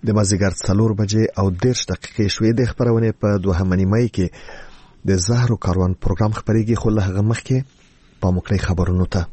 د مازدیګر 4 بجې او 10 دقیقې شوې د خبرونه په 2 مې کې د زهرو کاروان پروګرام خبرېږي خو له هغه مخکې په مکړې خبرونو ته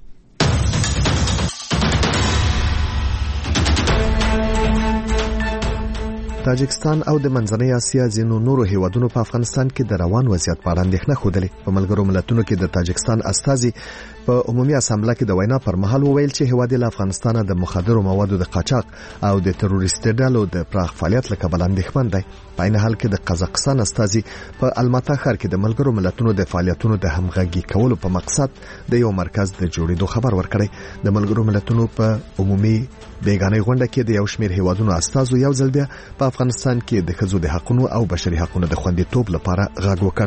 تاجکستان او د منځنۍ اسیا ځینو نورو هیوادونو په افغانستان کې د روان وضعیت په اړه اندېښنه خوده. په ملګرو ملتونو کې د تاجکستان استازي په عمومي اسامبله کې د وینا پر مهال وویل چې هیواد له افغانستان د مخدرو موادو د قاچاق او د تروریستي ډلو د پراخ فعالیت له کبله اندېښمن دی. په عین حال کې د قزاقستان استازي په الماتا ښار کې د ملګرو ملتونو د فعالیتونو د همغږي کولو په مقصد د یو مرکز د جوړېدو خبر ورکړی. د ملګرو ملتونو په عمومي بیگانه غونډه کې د یو شمېر هیوادونو استازو یو ځل بیا په افغانستان کې د ښځو د حقوقو او بشري حقوقو د خوندیتوب لپاره غږ وکړ.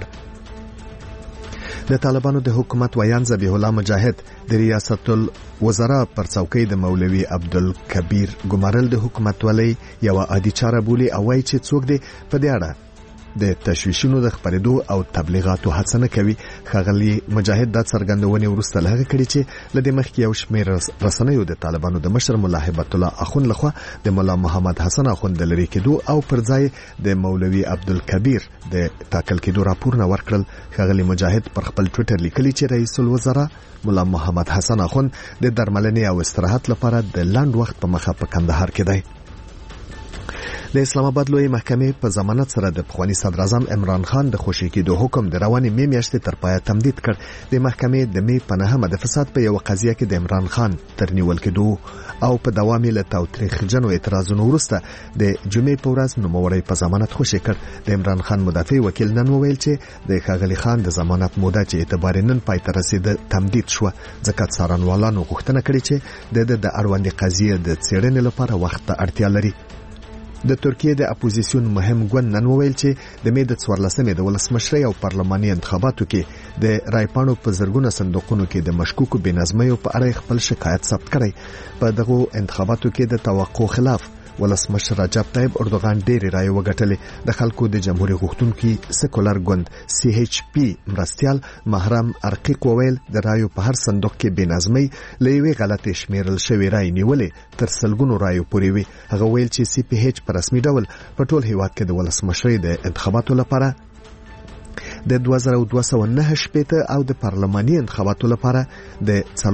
د طالبانو د حکومت ویان ذبیح الله مجاهد د ریاست الوزرا پر څوکۍ د مولوي عبدالکبیر ګمارل د حکومت ولې یو عادي چاره بولی او وايي چې څوک دی په دې اړه د تشویشونو د خبرېدو او تبلیغاتو هڅه نه کوي. ښاغلي مجاهد د څرګندونې وروسته له هغه کړي چې لدې مخکې یو شمېر رسنیو د طالبانو د مشر مولا هیبت الله اخوند لخوا د مولا محمد حسن اخوند د لرې کېدو او پر ځای د مولوي عبدالکبیر د ټاکل کېدو راپورونه ورکړل. ښاغلي مجاهد پر خپل ټویټر لیکلي چې رئیس الوزرا مولا محمد حسن اخوند د درملنې او استراحت لپاره د لاند وخت په مخه په کندهار کې دی. د اسلام آباد لوی محکمې په ضمانت سره د پخوانی صدر اعظم عمران خان د خوشی کېدو حکم د روانې مې میاشتې تر پایه تمدید کړ. د محکمې د مې په 9 د فساد په یو قضیه کې د عمران خان تر نیول کېدو او په دوام له تاوتریخجنو اعتراضونو وروسته د جمعې په ورځ نوموړی په ضمانت خوشی کړ. د عمران خان مدافع وکیل نن وویل چې د ښاغلي خان د ضمانت موده چې اعتبار نن پای ته رسیده تمدید شو ځکه څارنوالانو غوښتنه کړې چې د اړوندې قضیه د څېړنې لپاره وخت ته اړتیا لري. د ترکیه د اپوزیسیون مهم ګوند نن وویل چې د مې د 14مې د ولسمشرۍ او پارلماني انتخاباتو کې د رایپانو په زرګونه صندوقونو کې د مشکوکو بېنظمیو په اړه خپل شکایت ثبت کړی. په دغه انتخاباتو کې د توقع خلاف ولسمشر رجب طیب اردوغان ډېرې رایې وګټلې. د خلکو د جمهوریت غوښتونکي سیکولر ګوند CHP مرستيال محرم ارقیق وویل د رایو په هر صندوق کې بېنظمۍ لوي غلطي شمیرل شوی رای نیولې تر سلګونو رایو پورې وي. هغه ویل چې CPH په رسمي ډول په ټول هیواد کې د ولسمشرۍ د انتخاباتو لپاره د 2209 او د پارلماني انتخاباتو لپاره د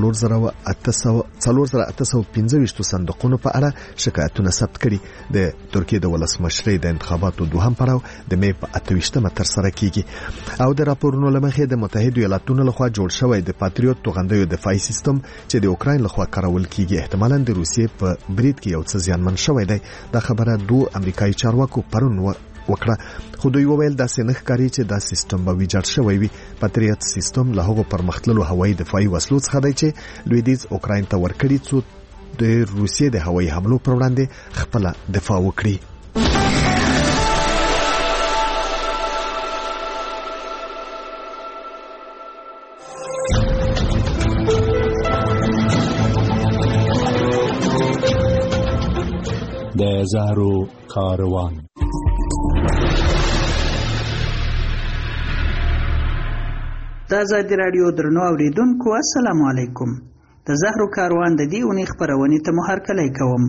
4825 صندوقونو په اړه شکایتونه ثبت کړي. د ترکیه د ولسمشرۍ د انتخاباتو دوهم پړاو د مې په 28مه تر سره کیږي او د راپورونو لمخې د متحده ایالاتونو لخوا جوړ شوی د پاتریوت توغندیو دفاعي سیستم چې د اوکراین لخوا کارول کیږي احتمالاً د روسیې په برید کې یو څه زیانمن شوی دی. دا خبره دوه امریکایي چارواکو پرون وکړه خو دوی وویل دا څنګه ښکاري چې دا سیستم به ویجاړ شوی وي. پاتریوت سیستم له هغو پرمختللو هوایي دفاعي وسلو څخه دی چې لویدیځ اوکراین ته ورکړي څو د روسیې د هوایي حملو پر وړاندې خپل دفاع وکړي. د زهرو کاروان د ازادي رادیو درنو اوریدونکو السلام علیکم. د زهرو کاروان د دې اونۍ خبرونې ته مو هرکلی کوم.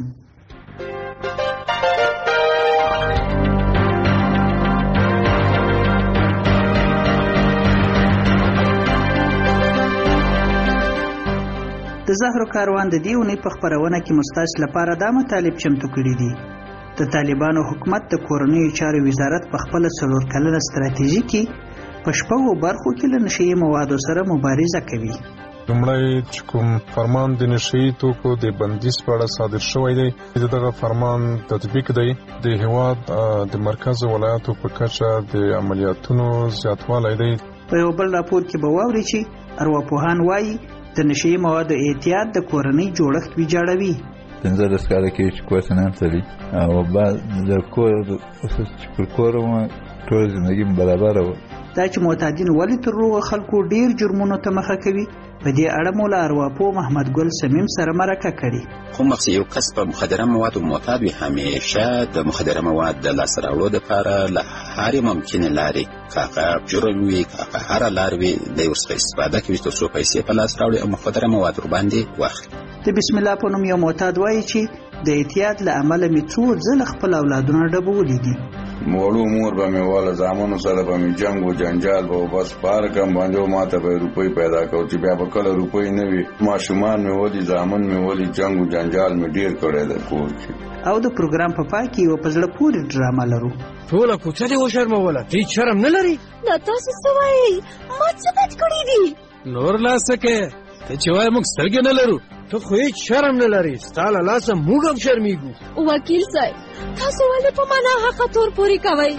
د زهرو کاروان د دې اونۍ په خبرونه کې مستاس لپاره دا مطالب چمتو کړي دي. د طالبانو حکومت د کورنیو چارو وزارت په خپل 4 کلنه ستراتیژي کې په شپږو برخو کې له نشئی موادو سره مبارزه کوي. لومړی چې کوم فرمان د نشئی توکو د بندیز په اړه صادر شوی دی دغه فرمان تطبیق دی. د هیواد د مرکز ولایاتو په کچه د عملیاتونو زیاتوالی دی. په یو بل راپور کې به واوري چې ارواپوهان وایي د نشئی موادو احتیاط د کورنۍ جوړښت ویجاړوي. 15 کاله کې چې کوڅه نه تللی او بعد د کور چې کورم ټول ژوندۍ برابر و. دا چې معتادین ولې تر روغ خلکو ډیر جرمونو ته مخه کوي په دې اړه مولا ارواپو محمد ګل سمیم سره مرکه کړي. خو مخکې یو کس په مخدره موادو معتاد وي همیشه د مخدره مواد د لاسته راوړلو دپاره له هرې ممکنې لارې که جرم وي که هره لار وي دی ورڅخه استفاده کوي تر څو پیسې په لاس راوړي او مخدره مواد ورباندې واخلي. د بسم الله په نوم یو معتاد وایي چې د اعتیاد له امله مې څو ځله خپل اولادونه ډبولي دي. موړو مور به مې والا زامنو سره به مې جنگ و جنجال به بس بار کم باندې ماته به روپۍ پیدا کو چې بیا به کله روپۍ نه وي ماشومان مې ولي زامن مې ولي جنگ و جنجال مې ډیر کړی د کور کې. او د پروګرام په پای کې یو په زړه پورې ډرامه لرو. ټوله کوڅه دې وشرموله، هیڅ شرم نه لري. دا تاسو څه وایئ؟ ما څه بد کړي دي؟ نور لاسه کې ته چې وایې موږ سترګې نه لرو، ته خو هیڅ شرم نه لري. ستا له لاسه موږ هم شرمېږو. وکیل صاحب تاسو ولې په ما ناحقه تور پورې کوئ؟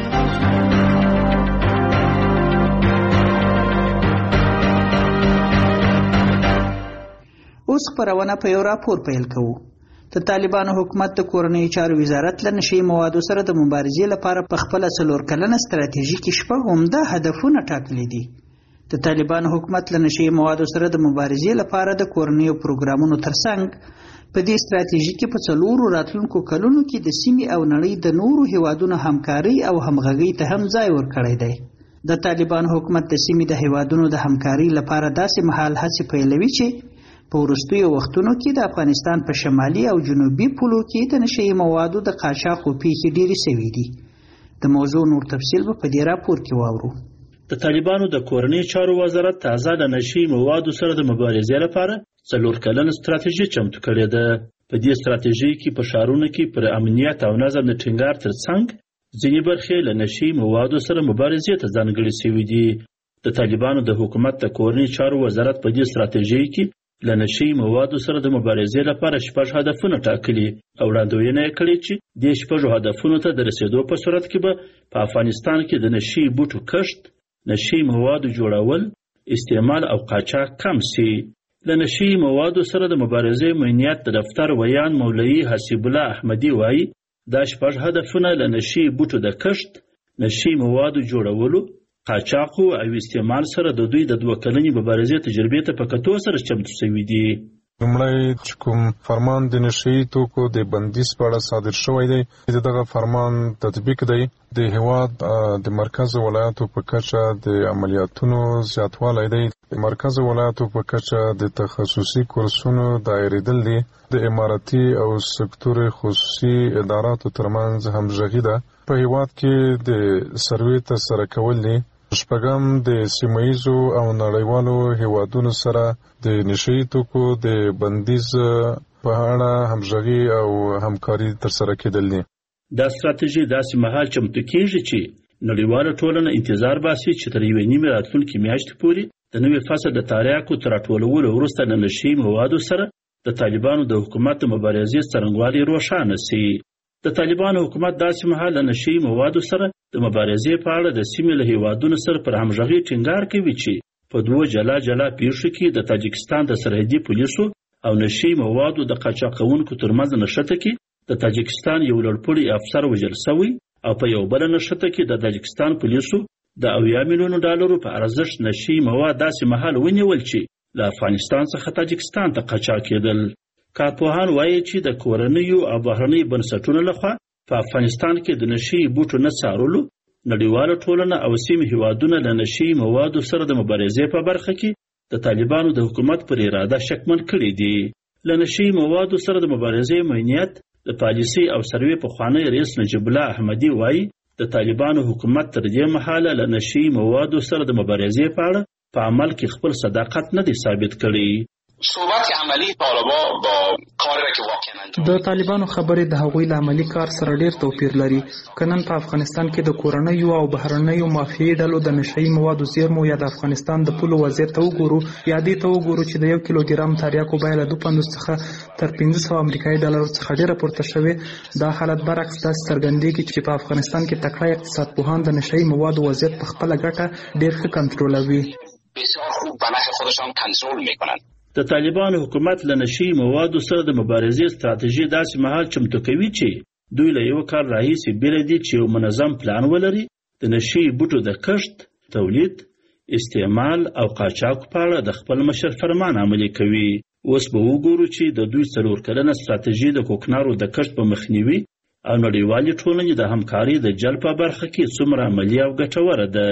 اوس خپرونه په یو راپور پیل کوو. د طالبانو حکومت د کورنیو چارو وزارت له نشي موادو سره د مبارزې لپاره په خپله 4 کلنه ستراتیژي کې شپږ عمده هدفونه ټاکلي دي. د طالبانو حکومت له نشي موادو سره د مبارزې لپاره د کورنیو پروګرامونو ترڅنګ په دې ستراتیژي کې په 4 راتلونکو کلونو کې د سیمې او نړۍ د نورو هیوادونو همکاري او همغږي ته هم ځای ورکړی دی. د طالبانو حکومت د سیمې د هیوادونو د همکاري لپاره داسې مهال هڅې پیلوي چې په وروستیو وختونو کې د افغانستان په شمالي او جنوبي پولو کې د نشي موادو د قاچاق پیښې ډېرې شوې دي. د موضوع نور تفصیل به په دې راپور کې واورو. د طالبانو د کورنیو چارو وزارت تازه د نشي موادو سره د مبارزې لپاره 4 کلنه ستراتیژي چمتو کړې ده. په دې ستراتیژي کې په ښارونو کې پر امنیت او نظم د ټینګار ترڅنګ ځینې برخې له نشي موادو سره مبارزې ته ځانګړې شوې دي. د طالبانو د حکومت د کورنیو چارو وزارت په دې ستراتیژي کې له نشي موادو سره د مبارزې لپاره 6 هدفونه ټاکلي او وړاندوینه یې کړې چې دې 6 هدفونو ته د رسیدو په صورت کې به په افغانستان کې د نشي بوټو کښت، نشي موادو جوړول، استعمال او قاچاق کم شي. له نشي موادو سره د مبارزې مدیریت د دفتر ویان مولوي حسیب الله احمدي وایي دا 6 هدفونه له نشي بوټو د کښت، نشي موادو جوړولو، قاچاق او استعمال سره د دوی د 2 کلنې مبارزې تجربې ته په کتو سره چمتو شوي دي. لومړی چې کوم فرمان د نشي توکو د بندیز په اړه صادر شوی دی، دغه فرمان تطبیق دی. د هیواد د مرکز ولایتو په کچه د عملیاتونو زیاتوالی دی. د مرکز ولایتو په کچه د تخصصي کورسونو دایریدل دي. د اماراتي او سکتور خصوصي اداراتو ترمنځ همغږي ده. په هیواد کې د سروې ترسره کول دي. شپږم د سیمه‌ییزو او نړیوالو هیوادونو سره د نشي توکو د بندیز په اړه همغږي او همکاري ترسره کېدل دي. دا ستراتیژي داسې مهال چمتو کېږي چې نړیواله ټولنه انتظار باسي چې تر یوې نیمې راتلونکې میاشتې پورې د نوي فصل د تریاکو تر راټولولو وروسته د نشي موادو سره د طالبانو د حکومت د مبارزې څرنګوالی روښانه شي. د طالبانو حکومت داسې مهال له نشي موادو سره د مبارزې په اړه د سیمې له هیوادونو سره پر همغږي ټینګار کوي چې په 2 جلا جلا پیښو کې د تاجکستان د سرحدي پولیسو او نشي موادو د قاچاقونکو ترمنځ نښته کې د تاجکستان یو لوړپوړي افسر وژل شوی او په یو بل نښته کې د تاجکستان پولیسو د 80 میلیونو ډالرو په ارزښت نشي مواد داسې مهال ونیول چې له افغانستان څخه تاجکستان ته قاچاق کېدل. کارپوهان وایي چې د کورنیو او بهرنیو بنسټونو لخوا په افغانستان کې د نشي بوټو نه څارلو نړیواله ټولنه او سیمې هیوادونه له نشي موادو سره د مبارزې په برخه کې د طالبانو د حکومت پر اراده شکمن کړي دي. له نشي موادو سره د مبارزې مدیریت د پالیسي او سروې پخوانی رئیس نجیب الله احمدي وایي د طالبانو حکومت تر دې مهاله له نشي موادو سره د مبارزې په اړه په عمل کې خپل صداقت نه دی ثابت کړی. صحبت عملی طالبان با کاری را که واقعا انجام د طالبانو خبرې د هغوی له عملی کار سره ډیر توپیر لري. کنن په افغانستان کې د کورنیو او بهرنیو مافیایي ډلو د نشئی موادو زیرمو یا د افغانستان د پولو وضعیت ته وګورو یا دې ته وګورو چې د 1 کیلوګرام تریاکو بیه له 250 څخه تر 500 امریکایي ډالرو څخه ډیره پورته شوې. دا حالت برعکس داسې څرګندېږي چې په افغانستان کې تکړه اقتصاد پوهان د نشئی موادو وضعیت په خپله ګټه ډیر ښه کنټرولوي. بسیار خوب به نفع خودشان کنترل میکنند. د طالبانو حکومت له نشي موادو سره د مبارزې ستراتیژي داسې مهال چمتو کوي چې دوی له یو کال راهیسې بیل دي چې یو منظم پلان ولري د نشي بوټو د کښت، تولید، استعمال او قاچاق په اړه د خپل مشر فرمان عملي کوي. اوس به وګورو چې د دوی 4 کلنه ستراتیژي د کوکنارو د کښت په مخنیوي او نړیوالې ټولنې د همکاري د جلب په برخه کې څومره عملي او ګټوره ده.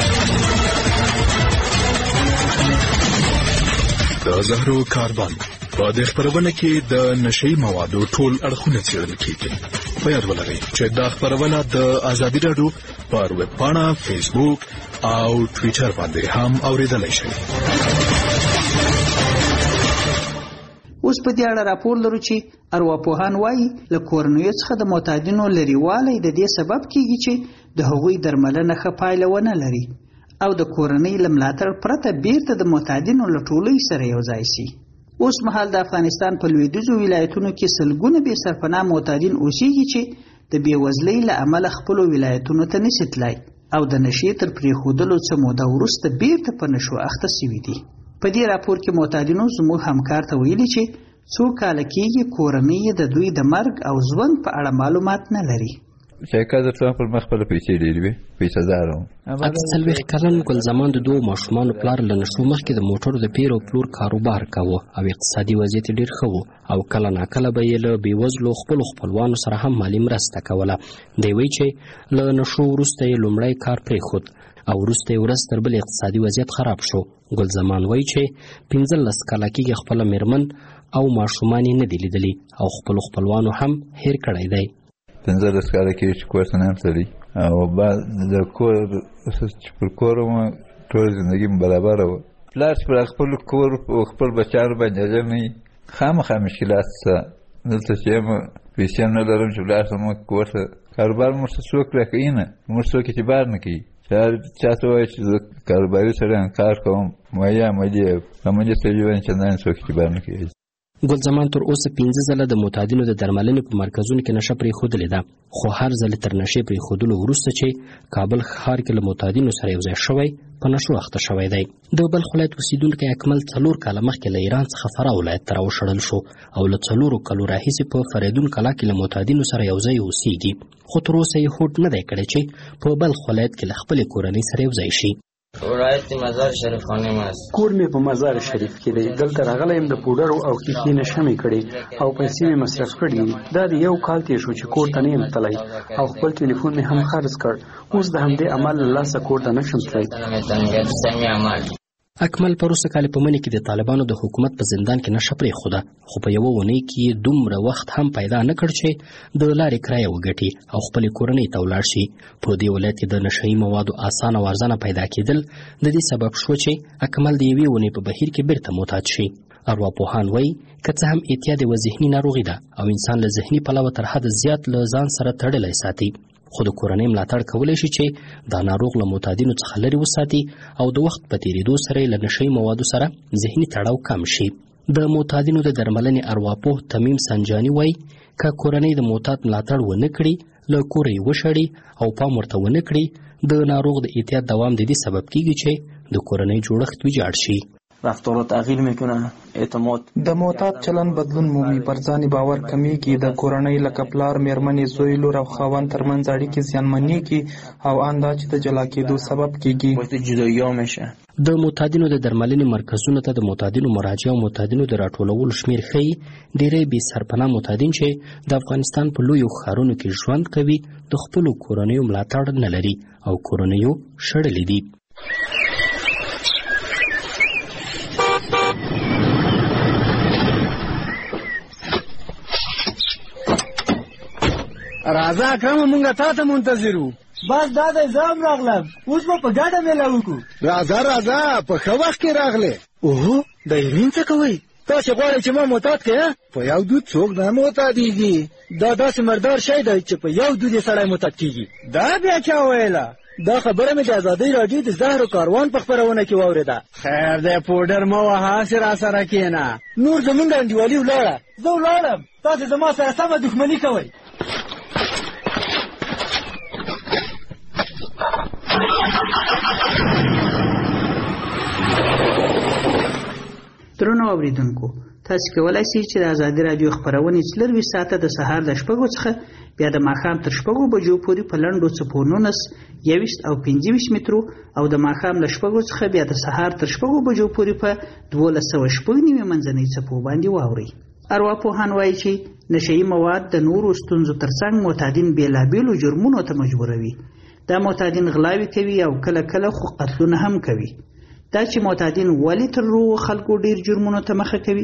د زهرو کاروان په دې خبرونه کې د نشئی موادو ټول اړخونه څېړل کیږي. په یاد ولرئ چې دا خبرونه د ازادي راډیو پر ویب پاڼه، فیسبوک او ټویټر باندې هم اوریدلای شئ. اوس په دې اړه راپور لرو چې ارواپوهان وایي له کورنیو څخه د معتادینو لرېوالی د دې سبب کیږي چې د هغوی درملنه ښه پایله ونه لري او د کورنۍ له ملاتړ پرته بیرته د معتادینو له ټولۍ سره یو ځای شي. اوس مهال د افغانستان په لویدیځو ولایتونو کې سلګونه بې سرپناه معتادین اوسېږي چې د بېوزلۍ له امله خپلو ولایتونو ته نشي تلای او د نشې تر پرېښودلو څه موده وروسته بیرته په نشو اخته سوي دي. په دې راپور کې معتادینو زموږ همکار ته ویلي چې څو کاله کېږي کورنۍ د دوی د مرګ او ژوند په اړه معلومات نه لري. شاکر درته پر مخ په پیسې ډېرې وي، پیسې دارم. اکثر کلن ګل زمان د دوه ماشومانو پلار له نشو مخکې د موټرو د پیر او پلور کاروبار کاوه او اقتصادي وضعیت ډېر ښه و او کله ناکله به یې له بېوزلو خپلوانو سره هم مالي مرسته کوله. دی وایي چې له نشو وروسته یې لومړی کار پرېښود او وروسته یې ورځ تر بلې اقتصادي وضعیت خراب شو. ګل زمان وایي چې 15 کاله کېږي خپله مېرمن او ماشومان یې نه دي لیدلي او خپلوانو هم هېر کړی دی. 15 کاله کېږي چې کور ته نه یم تللی او بعد د کور چې پر کور وم ټوله زندګي مې برابره وه. پلار چې پر خپل کور خپل بچیانو باندې اجر نه وي، خامخا مشکلات شته. دلته چې یم پیسې هم نه لرم چې ولاړ شم کور ته، کاروبار موږ ته څوک راکوي نه، موږ څوک اعتبار نه کوي. چا ته وایي چې زه کاروباري سړی یم کار کوم، وایي عملي تجربه چندانې څوک اعتبار نه کوي. ګل زمان تر اوسه 15 ځله د معتادینو د درملنې په مرکزونو کې نشه پرېښودلې ده، خو هر ځل تر نشې پرېښودلو وروسته چې کابل ښار کې له معتادینو سره یو ځای شوی په نشو اخته شوی دی. د بلخ ولایت اوسیدونکی اکمل 4 کاله مخکې له ایران څخه فراه ولایت ته راوشړل شو او له 4 کالو راهیسې په فریدون کلا کې له معتادینو سره یو ځای اوسېږي، خو تر اوسه یې هوډ نه دی کړی چې په بلخ ولایت کې له خپلې کورنۍ سره یو ځای شي. ولایت مزار شریف خانه ماست. کور مې په مزار شریف کې دی. دلته راغلی یم د پوډرو او کیکې نشه مې کړې او پیسې مې مصرف کړي دي. دا د یو کال تېر شو چې کور ته نه یم تللی او خپل ټلیفون مې هم خرڅ کړ. اوس د همدې عمل له لاسه کور ته نشم تللی. اکمل پروسه کال په منی کې د طالبانو د حکومت په زندان کې نشه پرېښوده، خو په یوه اونۍ کې دومره وخت هم پیدا نه کړ چې د لارې کرایه وګټي او خپلې کورنۍ ته ولاړ شي. په دې ولایت کې د نشهیي موادو اسانه او ارزانه پیدا کېدل د دې سبب شو چې اکمل د یوې اونۍ په بهیر کې بیرته معتاد شي. ارواپوهان وایي که څه هم اعتیاد یوه ذهني ناروغي ده او انسان له ذهني پلوه تر حده زیات له ځان سره تړلی ساتي، خو د کورنۍ ملاتړ کولی شي چې دا ناروغ له معتادینو څخه لرې وساتي او د وخت په تېرېدو سره یې له نشهیي موادو سره ذهني تړاو کم شي. د معتادینو د درملنې ارواپوه تمیم سنجاني وایي که کورنۍ د معتاد ملاتړ ونه کړي، له کوره یې وشړي او پام ورته ونه کړي، د ناروغ د اعتیاد دوام د دې سبب کیږي چې د کورنۍ جوړښت ویجاړ شي. رفتارات تغییر میکنه، اعتماد د معتاد چلن بدلون مومي، پر ځان باور کمیږي، د کورنۍ لکه پلار، مېرمنې، زوی، لور او خاوند ترمنځ اړیکې زیانمنېږي او ان دا چې د جلا کېدو سبب کیږي. جدایي میشه. د معتادینو د درملنې مرکزونو ته د معتادینو مراجعه او معتادینو د راټولولو شمیر ښیي ډېری بې سرپناه معتادین چې د افغانستان په لویو ښارونو کې ژوند کوي د خپلو کورنیو ملاتړ نه لري او کورنیو شړلې دي. راځه اکرم مونږه تا ته منتظر وو. بس دا د ځام راغلم، اوس به په ګډه میله وکړو. راځه په ښه وخت کې راغلې. اوهو د ایرین څه کوئ؟ تاسې غواړئ چې ما معتاد کړې؟ په یو دود څوک نه معتادېږي. دا داسې مردار شی دی چې په یو دود یې سړی معتاد کېږي. دا بیا چا ویله؟ دا خبره مې د ازادۍ راډیو د زهرو کاروان په خپرونه کې واورېده. خیر دی پوډر مه وهه، هسې راسره کښېنه. نور زمونږ انډیوالي ولاړه. زه ولاړم، تاسې زما سره سمه دښمني کوئ. درنو اوریدونکو، تاسو کولای شئ چې د ازادي راډیو خبرونه 24 ساعته د سهار د 6 څخه بیا د ماښام تر 6 بجو پورې په لنډو څپو 19 21 او 25 مترو او د ماښام له 6 څخه بیا د سهار تر 6 بجو پورې په 1290 منځنۍ څپو باندې واورئ. ارواپوهان وایي چې نشهیي مواد د نورو ستونزو ترڅنګ معتادین بېلابېلو جرمونو ته مجبوروي. دا معتادین غلاوې کوي او کله کله خو قتلونه هم کوي. دا چې معتادین ولې تر روغو خلکو ډیر جرمونو ته مخه کوي،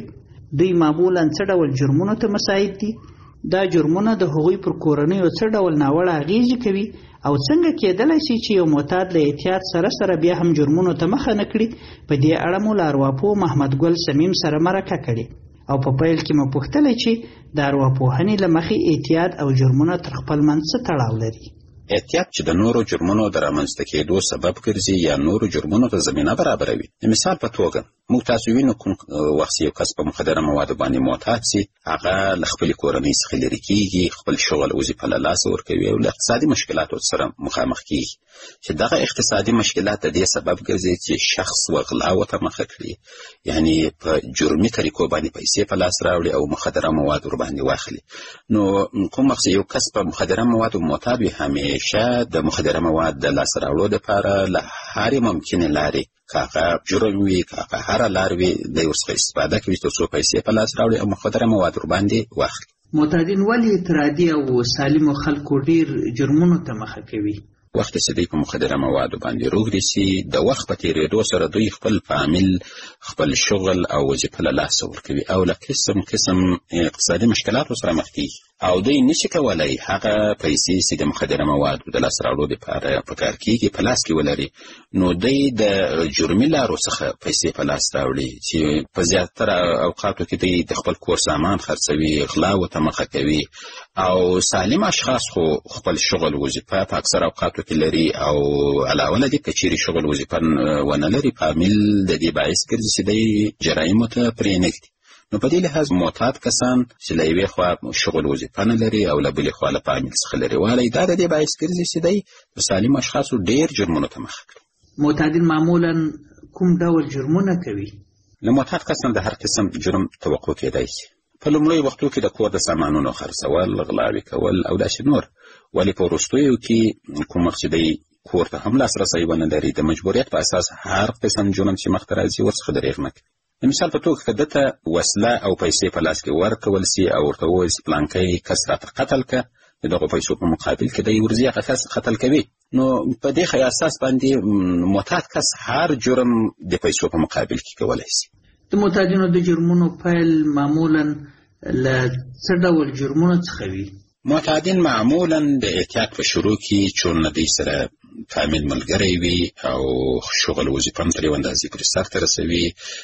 دوی معمولا څه ډول جرمونو ته مساعد دي؟ دا جرمونه د هغوی پر کورنیو څه ډول ناوړه اغیزې کوي او څنګه کېدلی شي چې یو معتاد له احتیاط سره بیا هم جرمونو ته مخه نه کړي؟ په دې اړه مو له ارواپوه محمد ګل سمیم سره مرکه کړې او په پیل کې مو پوښتلی چې د ارواپوهنې له مخې احتیاط او جرمونه تر خپل منځ څه تړاو لري؟ احتیاط چې د نورو جرمونو د رامنځته کېدو سبب ګرځي یا نورو جرمونو ته زمینه برابروي. د مثال په توګه موږ تاسو وینو کوم وخت یو کس په مخدره موادو باندې معتاد سي، هغه له خپلې کورنۍ څخه لرې کېږي، خپل شغل وظیفه له لاسه ورکوي او له اقتصادي مشکلاتو سره مخامخ کېږي چې دغه اقتصادي مشکلات د دې سبب ګرځي چې شخص وغلاو ته مخه کړي، یعنی په جرمي طریقو باندې پیسې په لاس راوړي او مخدره مواد ورباندې واخلي. نو کوم وخت یو کس په مخدره موادو معتاد وي، همیشه د مخدره مواد د لاسته راوړلو دپاره له هرې ممکنې لارې، که هغه جرم وي که هغه هره لار وي، دی ورڅخه استفاده کوي تر څو پیسې په لاس راوړي او مخدره مواد ورباندې واخلي. معتادین ولې اعتراضي او سالمو خلکو ډیر جرمونو ته مخه کوي؟ وخت چې دوی په مخدره موادو باندې روږدي سي، د وخت په تېرېدو سره دوی خپل فامیل، خپل شغل او وظیفه له لاسه ورکوي او له قسم اقتصادي مشکلاتو سره مخ کېږي او دوی نشي کولی هغه پیسې چې د مخدره موادو د لاسته راوړلو دپاره په کار کېږي په لاس کې ولري، نو دوی د جرمي لارو څخه پیسې په لاس راوړي چې په زیاتره اوقاتو کې دوی د خپل کور سامان خرڅوي، غلاو ته مخه کوي او سالم اشخاص خو خپل شغل وظیفه په اکثر اوقاتو کې لري او علاوه له دې که چیرې شغل وظیفه ونه لري، فامیل د دې باعث ګرځي چې دوی جرایمو ته پرېنږدي. نو په دې لحاظ معتاد کسان چې له یوې خوا شغل وظیفه نه لري او له بلې خوا له فامیل څخه لرې والی، دا د دې باعث ګرځي چې دوی د سالمو اشخاصو ډېر جرمونو ته مخه کړي. معتادین معمولا کوم ډول جرمونه کوي؟ له معتاد کسان د هر قسم جرم توقع کېدای شي. په لومړیو وختو کې د کور د سامانونو خرڅول، غلاوې کول او داسې نور، ولې په وروستیو کې کوم وخت چې دی کور ته هم لاسرسی ونه لري، د مجبوریت په اساس هر قسم جرم چې مخته راځي ورڅخه دریغ نه کوي. د مثال په توګه که ده ته وسله او پیسې په لاس کې ورکول سي او ورته وویل سي پلانکی کس راته قتل که، د دغو پیسو په مقابل کې دی ورځي هغه کس قتل کوي. نو په دې اساس باندې معتاد کس هر جرم د پیسو په مقابل کې کولی سي. د معتادینو د جرمونو پیل معمولا له څه ډول جرمونو څخه وي؟ معتادین معمولا د احتیاط په شروع کې چون له دوی سره فامیل ملګری وي او شغل وظیفه هم تر یو اندازې پورې سرته رسوي،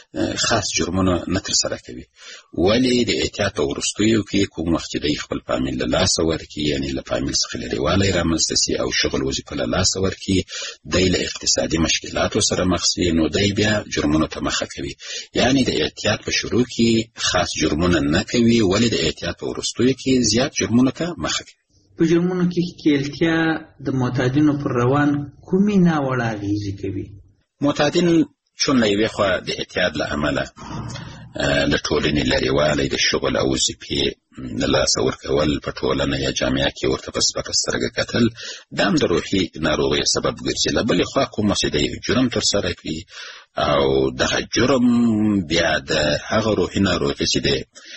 خاص جرمونه نه ترسره کوي. ولې د احتیاط په وروستیو کې کوم وخت چې دوی خپل فامیل له لاسه ورکړي، یعنې له فامیل څخه لرېوالی رامنځته سي او شغل وظیفه له لاسه ورکړي، دی له اقتصادي مشکلاتو سره مخ سي، نو دی بیا جرمونو ته مخه کوي. یعنې د احتیاط په شروع کې خاص جرمونه نه کوي، ولې د احتیاط په وروستیو کې زیات جرمونو ته مخه کوي. په جرمونو کې ښکېلتیا د معتادینو پر روان کومې ناوړه اغېزې کوي؟ معتادین چون له یوې خوا د احتیاط له امله له ټولنې لرېوالی، د شغل او وظیفې د لاسه ورکول، په ټولنه یا جامعه کې ورته په سپکه سترګه کتل، دا هم د روحي ناروغیو سبب ګرځي. له بلې خوا کوم وخت چې د جرم ترسره کړي او دغه جرم بیا د هغه روحي ناروغي چې د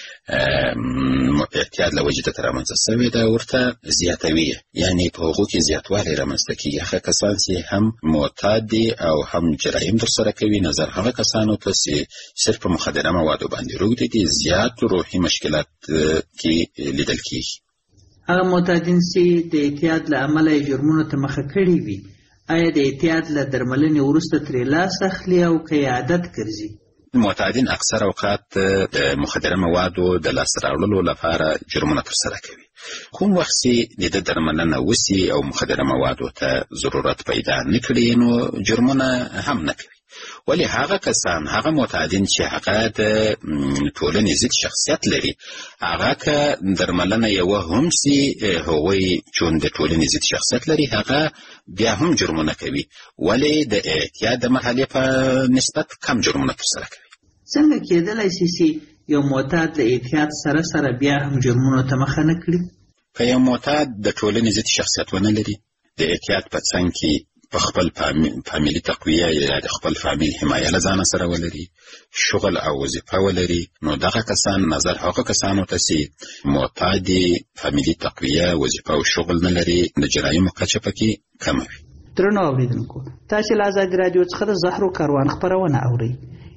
احتیاط له وجې ته رامنځته سوې ده ورته زیاتوي، یعنې په هغو کې زیاتوالی رامنځته کېږي. هغه کسان چې هم معتاد دي او هم جرایم ترسره کوي، نظر هغه کسانو ته چې صرف په مخدره موادو باندې روږدي دي، زیات روحي مشکلات کې لیدل کېږي. هغه معتادین چې د احتیاط له امله یې جرمونو ته مخه کړې وي، آیا د احتیاط له درملنې وروسته ترې لاس اخلي او که یې عادت ګرځي؟ معتادین اکثر اوقات د مخدره موادو د لاسته راوړلو لپاره جرمونه ترسره کوي. کوم وخت چې د ده درملنه وسي او مخدره موادو ته ضرورت پیدا نه کړي، نو جرمونه هم نه کوي. ولی هغه کسان، هغه معتادین چې هغه د ټولنې ضد شخصیت لري، هغه که درملنه یوه هم سي، هغوی چون د ټولنې ضد شخصیت لري، هغه بیا هم جرمونه کوي، ولی د احتیاط د مرحلې په نسبت کم جرمونه ترسره کوي. څنګه کېدلی سي چې یو معتاد د احتیاط سره بیا هم جرمونو ته مخه نه کړي؟ که یو معتاد د ټولنې ضد شخصیت ونه لري، د احتیاط په څنګ کې په خپل فامیلي تقویه یا د خپل فامیل حمایه له ځانه سره ولري، شغل او وظیفه ولري، نو دغه کسان نظر هغه کسانو ته چې معتاد دي، فامیلي تقویه، وظیفه او شغل نه لري، د جرایمو کچه پکې کمه وي. درنو اورېدونکو، تاسې له ازادي راډیو څخه د زهرو کاروان خپرونه اورئ.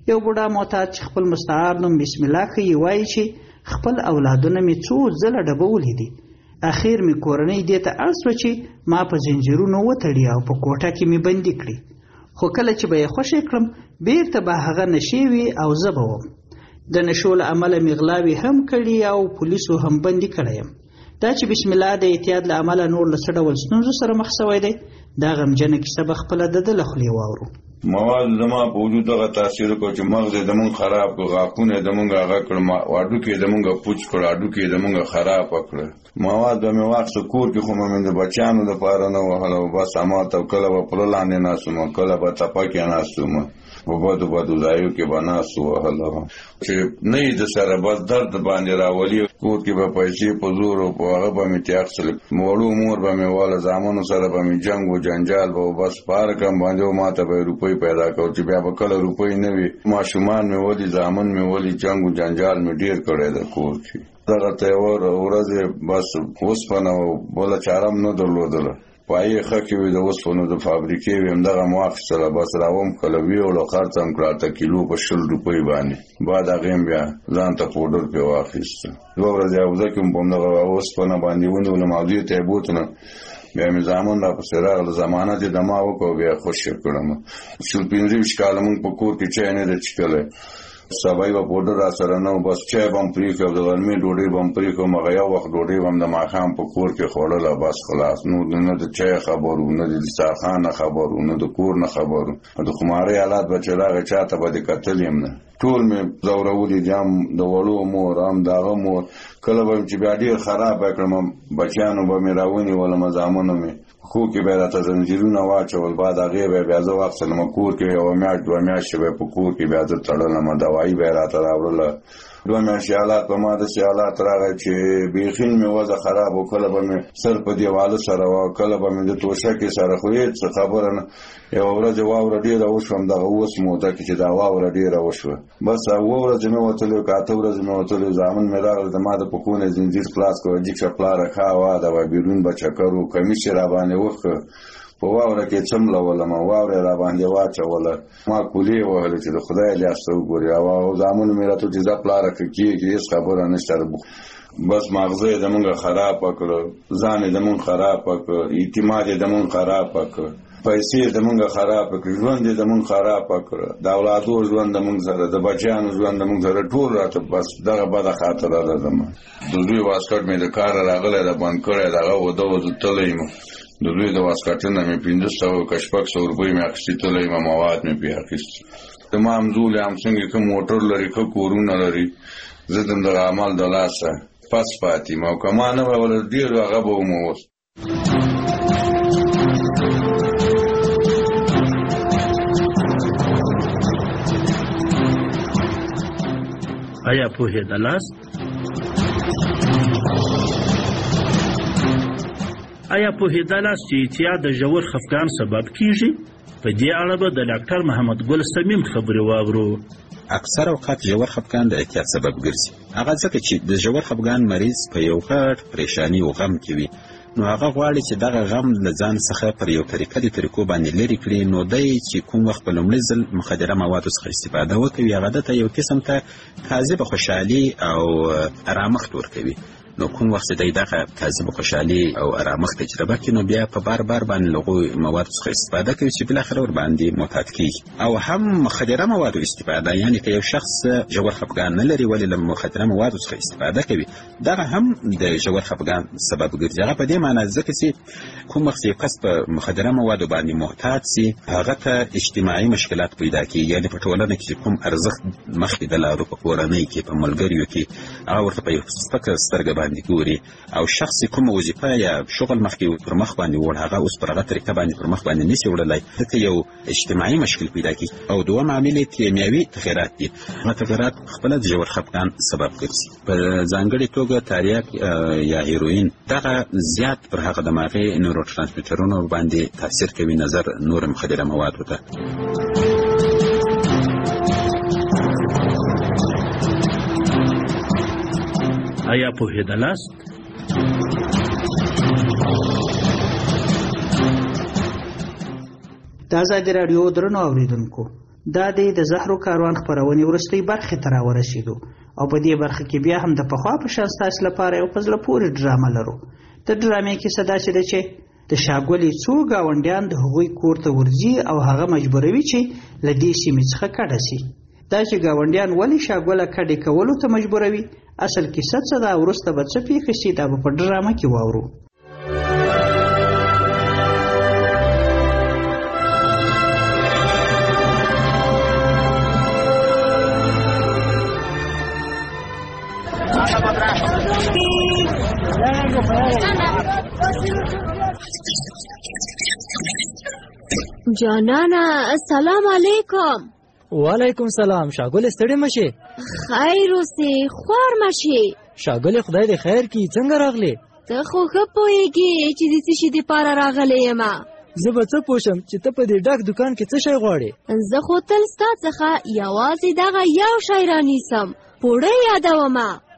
یو بوډا معتاد چې خپل مستعار نوم بسم الله ښیي وایي چې خپل اولادونه مې څو ځله ډبولي دي. اخیر مې کورنۍ دې ته اړ شوه چې ما په زنجیرونو وتړي او په کوټه کې مې بندي کړي. خو کله چې به یې خوشې کړم بیرته به هغه نشې وي او زه به وم. د نشو له امله مې غلاوې هم کړي او پولیسو هم بندي کړی یم. دا چې بسم الله د اعتیاد له امله نور له څه ډول ستونزو سره مخ شوی دی، دا غمجنه کیسه به خپله د ده له خولې واورو. مواد زما په وجود دغه تاثیر وکړ چې مغز یې زمونږ خراب کړ، غاښونه یې زمونږ هغه کړ، هډوکي یې زمونږ پوچ کړ، هډوکي یې زمونږ خراب کړه. مواد به مې واخیسته کور کې، خو مې د بچیانو دپاره نه وهل او بس همالته کله به پله لاندې ناست وم، کله به تپه کې ناست وم، په بدو بدو ځایو کې به ناست وهل چې نه یې د سره بس درد باندې راولي. کور کې به پیسې په زور او په هغه به مې تیاخسل، وړو مور به مې واله، زامنو سره به مې جنګ و جنجال به و، بس په هر کم باندې و ماته به روپۍ پیدا کول چې بیا به کله روپۍ نه وي. ماشومان مې ولي، زامن مې ولي، جنګ و جنجال مې ډېر کړی د کور کې. دغه ته یوه ورځې بس اوسپنه او بله چاره م نه درلودله، پایې ښه کې وي، د اوسپنو د فابریکې وي، همدغه مو واخیستله، بس راوم کله ویوړه خرڅ هم کړه 8 کیلو په 20 روپۍ باندې. بعد هغې م بیا ځان ته پوډر پرې واخیسته. 2 ورځې حوزه کې م په همدغه اوسپنه باندې ونیولم او دوی ته یې بوتلم. بیا مې زامن راپسې راغله، ضمانت یې د ما وکړ، بیا خوشې کړم. 25 کاله مونږ په کور کې چای نه دی څښلی، سبا به پوډر را سره نه و، بس چای به م پرېښی او د غرمې ډوډۍ به م پرېښی، هغه یو وخت ډوډۍ به م د ماښام په کور کې خوړله، بس خلاص. نه د چای خبر و، نه د دسترخوان نه خبر و، نه د کور نه خبر و. د خمارۍ حالات به چې راغی چا ته به دې کتل یم نه. ټول مې ځورولي دي، هم د وړو مور هم د هغه مور. کله به چې بیا ډېر خرابه کړم، بچیانو به مې راونیولم، زامنو مې کور کې بیا راته زنجیرونه واچول. بعد هغې به بیا زه واخیستلم کور کې، 1 میاشت 2 میاشتې به په کور کې بیا زه تړلم، دوایي به یې راته راوړله. 2 میاشتې حالات په ما داسې حالات راغی چې بیخي مې وضع خراب و. کله به مې سر په دیواله سره و، کله به مې د توشکې سره، خو هېڅ خبره نه. یوه ورځ واوره ډېره وشوه، همدغه اوس موده کې چې دا واوره ډېره وشوه، بس 7 ورځې مې وتلې، 8 ورځې مې وتلې. زامن مې راغله، د ما د پښو نه زنځیر خلاص کړه، جیکشه پلاره ښه هوا ده، بیرون به چکر و، کمیس یې راباندې وښه، په واوره کې څملولم، واوره یې راباندې واچوله. ما کولې یې وهلې چې د خدای لیاس ته وګورې. او زامنو مې راته چې ځه پلاره که کېږي، هېڅ خبره نشته. بس ماغزه یې زمونږ خرابه کړه، ځان یې زمونږ خرابه کړه، اعتماد یې زمونږ خرابه کړه، پیسې یې زمونږ خرابه کړه، ژوند یې زمونږ خرابه کړه، د اولادو ژوند زمونږ سره، د بچیانو ژوند زمونږ سره، ټول راته بس دغه بده خاطره ده زما. د دوی واسکټ مې د کاره راغلی ده، بند کړی د هغه وده وځو تللی یم. د دوی د واسکټ نه مې 500 که 600 روپۍ مې اخیستې تللی یم، مواد مې پرې اخیستي. زما همزولې همسنګې ښه موټر لري، ښه کورونه لري، زه د همدغه عمل د لاسه پس پاتې یم. او که ما نه به وله ډېر هغه به وم اوس. آیا پوهېدلاست؟ آیا پوهېدلاست چې اعتیاد د ژور خفګان سبب کیږي؟ په دې اړه به د ډاکټر محمد ګل صمیم خبرې واورو. اکثر اوقات ژور خفګان د اعتیاد سبب ګرځي، هغه ځکه چې د ژور خفګان مریض په یو غټ پریشانی او غم کې وي، نو هغه غواړي چې دغه غم له ځان څخه پر یو طریقو باندې لرې کړي. نو دی چې کوم وخت په لومړي ځل مخدره موادو څخه استفاده وکوي، هغه دته یو قسم ته کاذبه خوشحالي او ارامښت ورکوي. نو کوم وخت دی دغه کاذبه خوشحالي او ارامښت تجربه کوي، نو بیا په بار باندې لغو مواد څخه استفاده کوي چې بالاخره ور باندې معتاد کیږي. او هم مخدره موادو استفاده، یعنی که یو شخص ژور خفګان نه لري ولې له مخدره موادو څخه استفاده کوي، دغه هم د ژور خفګان سبب ګرځي. هغه په دې معنی ځکه چې کوم وخت یو کس په مخدره موادو باندې معتاد سي، هغه ته اجتماعي مشکلات پیدا کیږي، یعنی په ټولنه کې کوم ارزښت مخکې د لارو په کورنۍ کې په ملګریو کې هغه ورته په یو سپکه سترګه باندې ګوري، او شخص کوم وظیفه یا شغل مخکې پر مخ باندې وړ هغه اوس پر هغه طریقه باندې پر مخ باندې نشي وړلی، ځکه یو اجتماعي مشکل پیدا کیږي. او دوم عامل کیمیاوي تغیرات دي، هغه تغیرات خپله د ژور خفګان سبب ګرځي. په ځانګړې توګه تریاک یا هیروین دغه زیات پر هغه دماغي نورو ترانسمیټرونو باندې تاثیر کوي نظر نور مخدره موادو ته. آیا پوهېدلاست؟ د ازادي راډیو درنو اوریدونکو، دا د زهرو کاروان خپرونې وروستۍ برخې ته راورسېدو او په دې برخه کې بیا هم د پخوا په شان ستاسو لپاره یو په زړه پورې ډرامه لرو. د ډرامې کیسه داسې ده چې د شاګولې څو ګاونډیان د هغوی کور ته ورځي او هغه مجبوروي چې له دې سیمې څخه کډه سي. دا چې ګاونډیان ولې شاګوله کډې کولو ته مجبوروي، اصل کیسه څه ده، وروسته به څه پیښې سي، دا به په ډرامه کې واورو. جانانا السلام علیکم. وعلیکم سلام. شاګل ستړي مشي؟ خیر اوسې، خوار مشي. شاګل خدای دې خیر کی، څنګه راغلی؟ ته خو ښه پوهېږې چې د څه شي دپاره راغلی یم. زه به څه پوښم چې ته په دې ډک دوکان کې څه شی غواړې؟ زه خو تل ستا څخه یوازې دغه یو شی رانیسم، پوړۍ یادوم.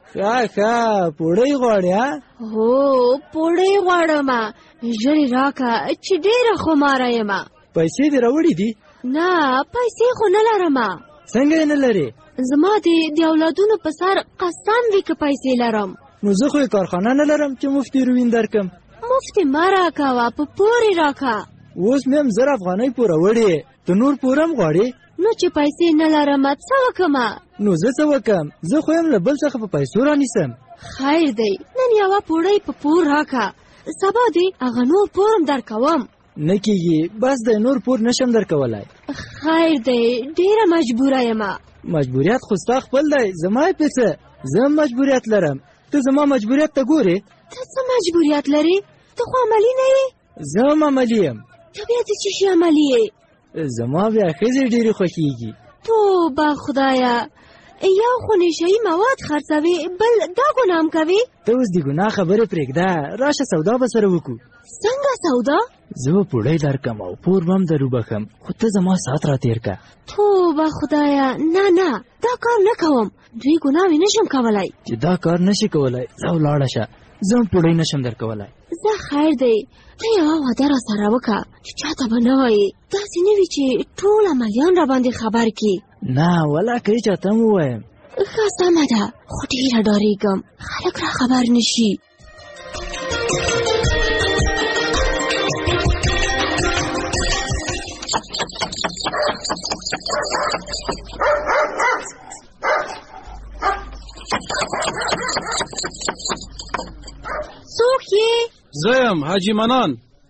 ښه پوړۍ غواړې؟ هو پوړۍ غواړم، ژر یې راکه چې ډېره خماره یم. پیسې دې راوړې دي؟ نه پیسې خو نه لرم. څنګه یې نه لرې؟ زما د اولادونو په سر قسم وي که پیسې لرم. نو زه خو یې کارخانه نه لرم چې مفت هیروین درکم. مفت مه راکوه، په پور یې راکه. اوس مې هم 1000 افغانۍ پور راوړې، ته نور پور هم غواړې؟ نو چې پیسې نه لرم څه وکړم؟ نو زه څه وکړم؟ زه خو یم له بل څخه په پیسو رانیسم. خیر دی، نن یوه پوړۍ په پور راکه، سبا دې هغه نور پور هم درکوم. نه کېږي، بس د نور پور نشم درکولی. خیر دی، ډېره مجبوره یم. مجبوریت خو ستا خپل دی، زما یې په څه؟ زه هم مجبوریت لرم، ته زما مجبوریت ته ګورې؟ ته څه مجبوریت لرې؟ ته خو عملي نه یې. زه هم عملي یم. ته بیا د څه شي عملي یې؟ زما بیا ښځې ډېرې خوښېږي. توبه خدایه، یو خو نشهیي مواد خرڅوي، بل دا ګناه هم کوي. ته اوس د ګناه خبرې پرېږده، راشه سودا به سره وکړو. څنګه سودا؟ زه به پوړۍ درکم او پور به هم در وبخم، خو ته زما ساعت را تېر که. توبه خدایه، نه دا کار نه کوم، دوی ګناوې نشم کولی. چې دا کار نشي کولی ځه ولاړه شه، زه هم پوړۍ نشم درکولی. زه خیر دی، ته یوه وعده را سره وکړه چې چاته به نه وایې، داسې نه وي چې ټول عملیان را باندې خبر کړي. نه ولا که یې چاته هم ووایم. ښه سمه ده، خو ډېره ډارېږم خلک را خبر نشي. څوک یې؟ زه یم حاجي منان.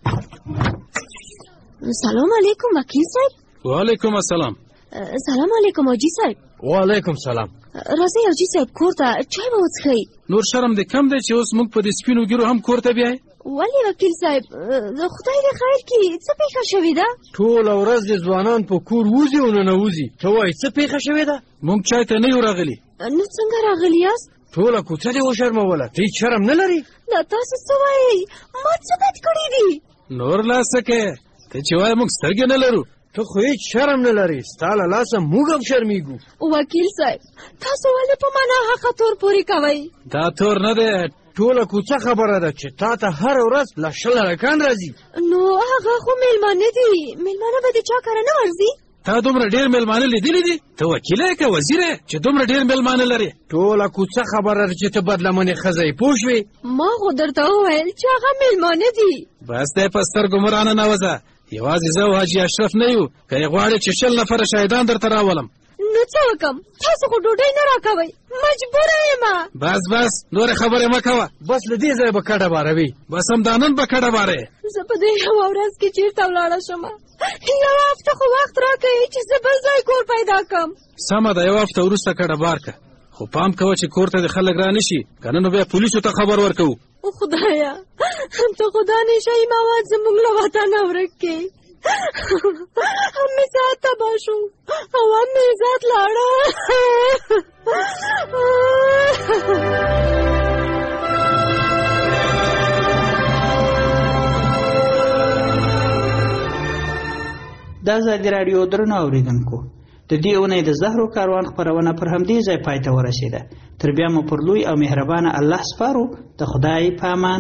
سلام علیکم وکیل صاحب. وعلیکم السلام. سلام علیکم حاجي صاحب. وعلیکم سلام. راځئ حاجي صاحب کور ته چای به وڅښئ. نور شرم دې کم دی چې اوس موږ په دې سپینو ګیرو هم کور ته بیایې؟ ولې وکیل صاحب، خدای دې خیر کړي، څه پیښه شوې ده؟ ټوله ورځ د ځوانان په کور وځي او ننوځي، ته وایې څه پیښه شوې ده؟ موږ چای ته نه یو راغلي. نو څنګه راغلي یاست؟ ټوله کوڅه دې وشرموله، ته هېڅ شرم نه لرې؟ دا تاسو څه وایئ؟ ما څه بد کړي دي؟ نور لا څه کوې؟ ته چې وایې موږ سترګې نه لرو، ته خو هېڅ شرم نه لرې، ستا له لاسه موږ هم شرمېږو. وکیل صاحب، تاسو ولې په ما ناحقه تور پورې کوئ؟ دا تور نه دی، ټوله کوڅه خبره ده چې تا ته هره ورځ له 20 هلکان راځي. نو هغه خو مېلمانه دي، مېلمانه به د چا کره نه ورځي؟ تا دومره ډېر مېلمانه لیدلي دي؟ ته وکیل یې که وزیر یې چې دومره ډېر مېلمانه لرې؟ ټوله کوڅه خبره ده چې ته بدلمنې ښځه یې، پوه شوې؟ ما خو درته وویل چې هغه مېلمانه دي. بس دی په سترګو مه رانه نوځه، یوازې زه او حاجي اشرف نه یو، که یې غواړې چې 20 نفره شهیدان درته راولم. نو څه وکړم؟ تاسو خو ډوډۍ نه راکوئ، مجبوره یم. بس نورې خبرې مه کوه، بس له دې ځایه به کډه باروي. بس همدا نن به کډه بارې. زه په دې یوه ورځ کې چېرته ولاړه شم؟ یوه هفته خو وخت راکوئ چې زه بل ځای کور پیدا کړم. سمه ده، یوه هفته وروسته کډه بار کړه، خو پام کوه چې کور ته د خلک را نه شي، که نه نو بیا پولیسو ته خبر ورکوو. خدایه، ته خدا نشهیي مواد زموږ له وطنه ورک کړې. هم مې ذات تباه شو او هم مې عزت لاړه. د ازادي راډیو درنو اورېدونکو، د دې اونۍ د زهرو کاروان خپرونه پر همدې ځای پای ته ورسېده. تر بیا مو پر لوی او مهربانه الله سپارو. د خدای په امان.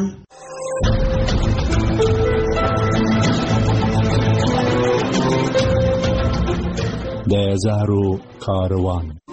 د زهرو کاروان.